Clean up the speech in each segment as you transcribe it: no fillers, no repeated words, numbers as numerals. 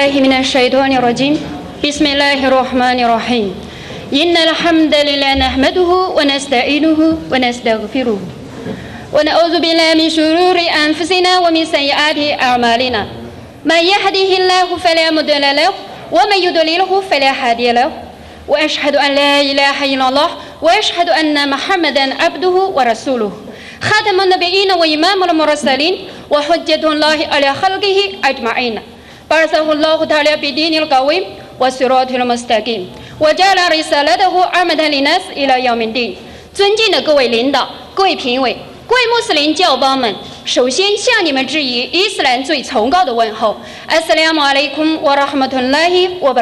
بالله من الشيطان الرجيم بسم الله الرحمن الرحيم إن الحمد لله نحمده ونستعينه ونستغفره ونعوذ بالله من شرور أنفسنا ومن سيئات أعمالنا من يهده الله فلا مضل له ومن يضلله فلا هادي له وأشهد أن لا إله إلا الله وأشهد أن محمدا عبده ورسوله خاتم النبيين وإمام المرسلين وحجة الله على خلقه أجمعين بعثه الله تعالى بدين القويم والصراط المستقيم وجعل رسالته عامة للناس إلى يوم الدين。尊敬的各位领导、各位评委、各位穆斯林教邦们，首先向你们致以伊斯兰最崇高的问候。Assalamu alaikum wa rahmatullahi wa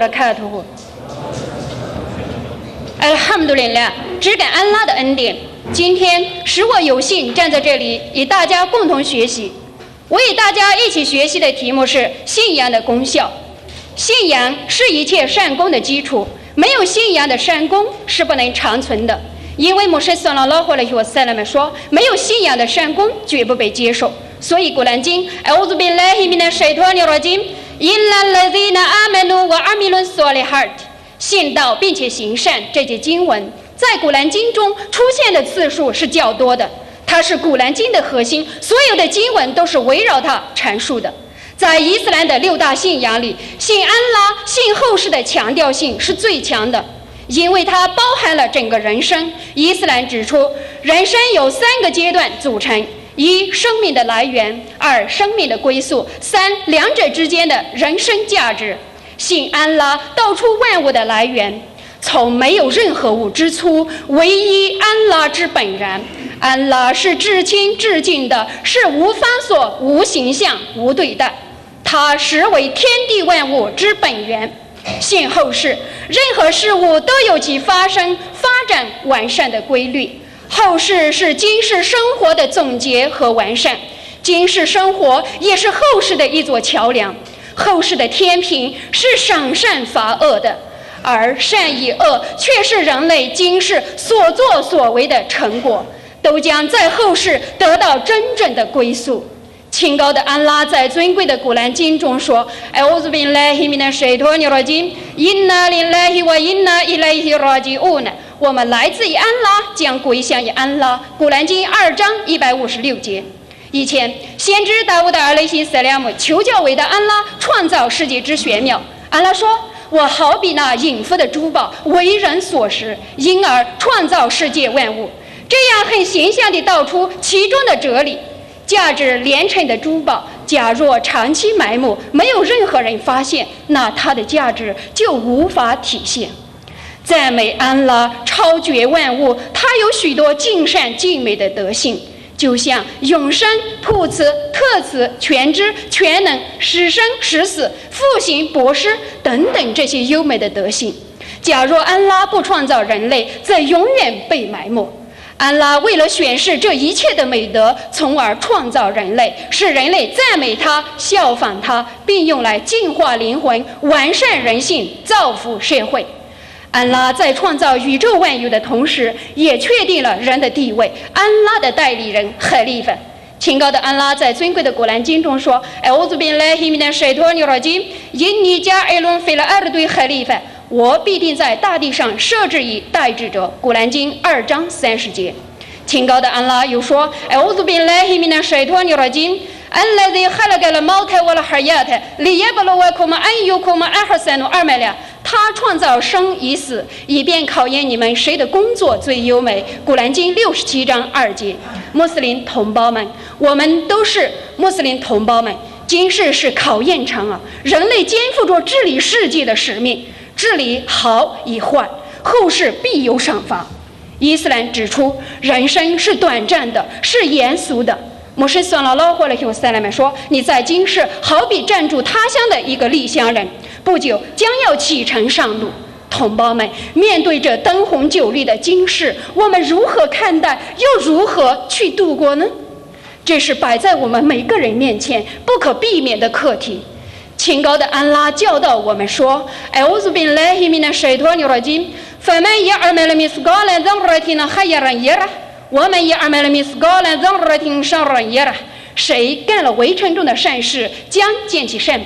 barakatuh。Alhamdulillah， 只感安拉的恩典。今天使我有幸站在这里，与大家共同学习。我与大家一起学习的题目是信仰的功效。信仰是一切善功的基础，没有信仰的善功是不能长存的。因为穆罕默德·拉赫勒塞勒们说，没有信仰的善功绝不被接受。所以古兰经أعوذ بالله من الشيطان الرجيم إلا الذين آمنوا وعملوا الصالحات 信道并且行善这节经文在古兰经中出现的次数是较多的，它是古兰经的核心，所有的经文都是围绕它阐述的。在伊斯兰的六大信仰里，信安拉、信后世的强调性是最强的，因为它包含了整个人生。伊斯兰指出，人生有3个阶段组成：一、生命的来源；二、生命的归宿；三、两者之间的人生价值。信安拉，道出万物的来源，从没有任何物之初，唯一安拉之本然。安拉是至亲至敬的，是无方所、无形象、无对待，他实为天地万物之本源。信后世，任何事物都有其发生、发展、完善的规律。后世是今世生活的总结和完善，今世生活也是后世的一座桥梁。后世的天平是赏善罚恶的，而善与恶却是人类今世所作所为的成果，都将在后世得到真正的归宿。清高的安拉在尊贵的古兰经中说：“أعوذ بالله من الشيطان الرجيم إنا لله وإنا إليه راجعون。”我们来自于安拉，将归向于安拉。古兰经2章156节。以前，先知达乌德阿雷西斯拉姆求教伟大安拉创造世界之玄妙。安拉说：“我好比那隐伏的珠宝，为人所识，因而创造世界万物。”这样很形象地道出其中的哲理。价值连城的珠宝，假若长期埋没，没有任何人发现，那它的价值就无法体现。赞美安拉超绝万物，他有许多尽善尽美的德性，就像永生、普慈、特慈、全知、全能、始生、始死、复行、博施等等这些优美的德性。假若安拉不创造人类，则永远被埋没。安拉为了显示这一切的美德，从而创造人类，使人类赞美他、效仿他，并用来净化灵魂、完善人性、造福社会。安拉在创造宇宙万有的同时，也确定了人的地位，安拉的代理人哈利法。清高的安拉在尊贵的古兰经中说：“أعوذ بالله من الشيطان الرجيم إني جاعل في الأرض خليفة。”我必定在大地上设置以代志者。古兰经2章30节。清高的安拉又说：“أعوذ بالله من الشيطان الرجيم الذي خلق الموت والحياة ليبلوكم أيكم أحسن عملا。”他创造生与死，以便考验你们谁的工作最优美。古兰经67章2节。穆斯林同胞们，我们都是穆斯林同胞们。今世是考验场啊，人类肩负着治理世界的使命，治理好与坏，后世必有赏罚。伊斯兰指出，人生是短暂的，是严肃的。穆罕默德·拉赫勒塞勒们说：“你在今世好比暂住他乡的一个异乡人，不久将要启程上路。”同胞们，面对这灯红酒绿的今世，我们如何看待，又如何去度过呢？这是摆在我们每个人面前不可避免的课题。清高的安拉教导我们说：“أعوذ بالله من الشيطان الرجيم فمن يعمل مثقال ذرة خيرا يره ومن يعمل مثقال ذرة شرا يره。”谁干了围城中的善事，将见其善报；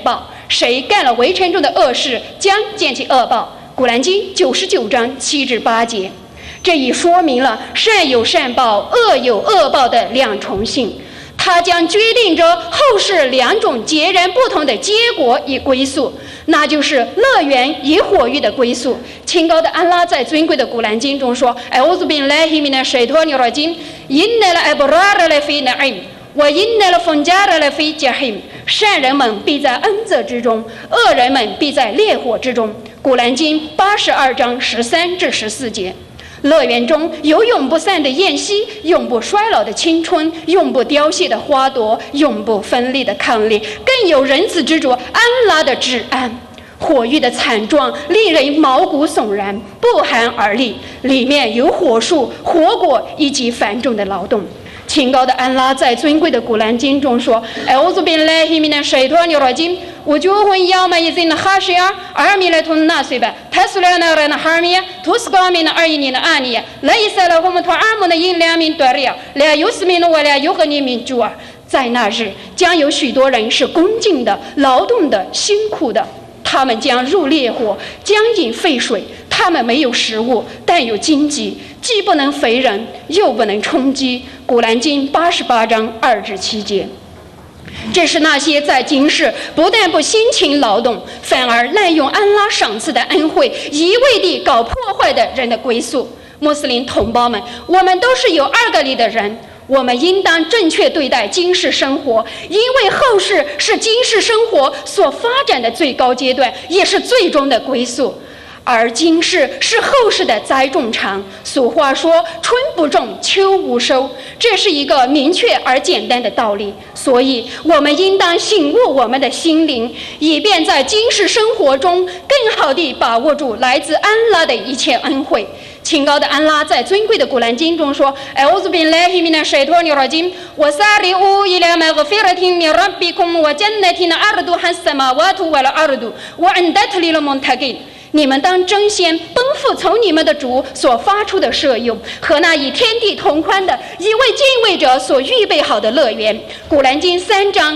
谁干了围城中的恶事，将见其恶报。古兰经99章7至8节。这已说明了善有善报、恶有恶报的两重性，它将决定着后世两种截然不同的结果与归宿，那就是乐园与火狱的归宿。清高的安拉在尊贵的古兰经中说：“艾乌兹宾莱希米的水托尼罗金，因奈了艾布拉勒来菲那艾姆，我因奈了冯加勒来菲加黑姆。善人们必在恩泽之中，恶人们必在烈火之中。”古兰经82章13至14节。乐园中有永不散的宴席，永不衰老的青春，永不凋谢的花朵，永不分离的伉俪，更有仁慈之主安拉的治安。火狱的惨状令人毛骨悚然，不寒而栗，里面有火树、火果以及繁重的劳动。清高的安拉在尊贵的古兰经中说：“艾乌兹宾莱希米的水托尼罗金。وجوه يومئذ خاشعة عاملة ناصبة تصلى نارا حامية تسقى من عين آنية ليس لهم طعام إلا من ضريع لا يسمن ولا يغني من جوع。”在那日，将有许多人是恭敬的、劳动的、辛苦的，他们将入烈火，将饮沸水。他们没有食物，但有荆棘，既不能肥人，又不能充饥。古兰经88章2至7节。这是那些在今世不但不辛勤劳动，反而滥用安拉赏赐的恩惠，一味地搞破坏的人的归宿。穆斯林同胞们，我们都是有2个理的人，我们应当正确对待今世生活，因为后世是今世生活所发展的最高阶段，也是最终的归宿。而今世是后世的栽种场。俗话说春不种秋无收，这是一个明确而简单的道理，所以我们应当醒悟我们的心灵，以便在今世生活中更好地把握住来自安拉的一切恩惠。清高的安拉在尊贵的古兰经中说：“艾乌兹宾莱希米的水托尼罗金，我萨里乌伊拉马格菲拉汀米拉比空我真奈汀阿尔杜汉萨马瓦图瓦拉阿尔杜我安达特里了蒙塔给。”你们当争先奔赴从你们的主所发出的摄用和那以天地同宽的一位敬畏者所预备好的乐园。古兰经3章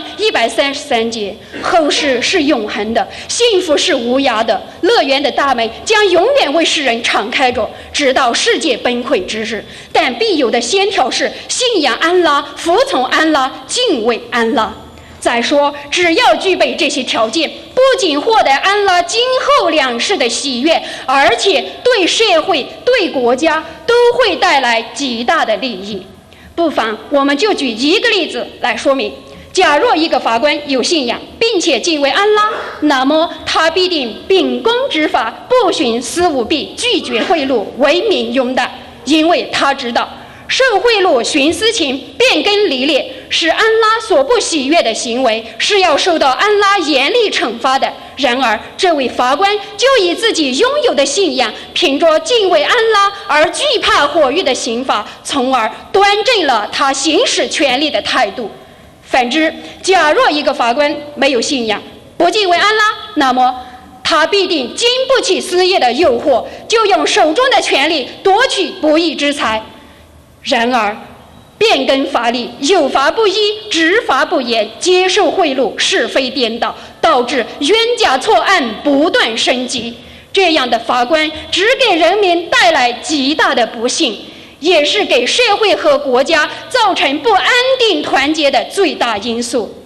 133节。后世是永恒的，幸福是无涯的，乐园的大门将永远为世人敞开着，直到世界崩溃之日。但必有的先条是信仰安拉，服从安拉，敬畏安拉。再说，只要具备这些条件，不仅获得安拉今后两世的喜悦，而且对社会、对国家都会带来极大的利益。不妨我们就举一个例子来说明。假若一个法官有信仰，并且敬畏安拉，那么他必定秉公执法，不徇私舞弊，拒绝贿赂，为民拥戴，因为他知道受贿赂、徇私情、变更离列是安拉所不喜悦的行为，是要受到安拉严厉惩罚的。然而这位法官就以自己拥有的信仰，凭着敬畏安拉而惧怕火狱的刑罚，从而端正了他行使权力的态度。反之，假若一个法官没有信仰，不敬畏安拉，那么他必定经不起私业的诱惑，就用手中的权力夺取不义之财。然而变更法律，有法不依，执法不严，接受贿赂，是非颠倒，导致冤假错案不断升级。这样的法官只给人民带来极大的不幸，也是给社会和国家造成不安定团结的最大因素。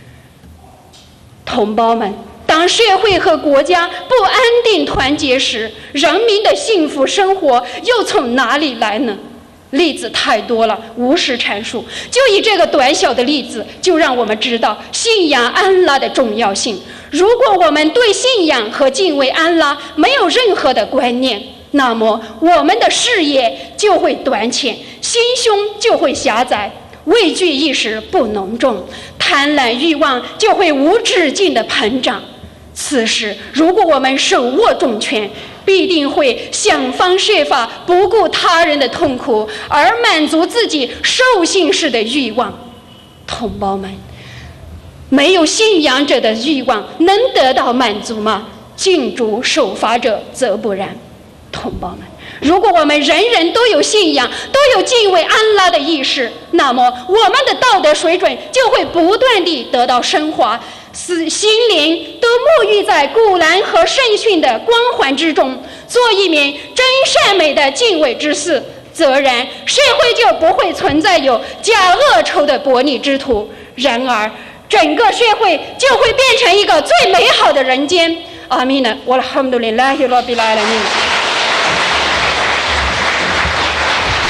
同胞们，当社会和国家不安定团结时，人民的幸福生活又从哪里来呢？例子太多了，无时阐述。就以这个短小的例子，就让我们知道信仰安拉的重要性。如果我们对信仰和敬畏安拉没有任何的观念，那么我们的视野就会短浅，心胸就会狭窄，畏惧意识不浓重，贪婪欲望就会无止境的膨胀。此时，如果我们手握重权，必定会想方设法不顾他人的痛苦，而满足自己兽性式的欲望。同胞们，没有信仰者的欲望能得到满足吗？敬主守法者则不然。同胞们，如果我们人人都有信仰，都有敬畏安拉的意识，那么我们的道德水准就会不断地得到升华， 心灵都沐浴在古兰和圣训的光环之中，做一名真善美的敬畏之士，则然社会就不会存在有假恶仇的薄利之徒，然而整个社会就会变成一个最美好的人间。阿弥呢，walhamdulillahi rabbil alamin。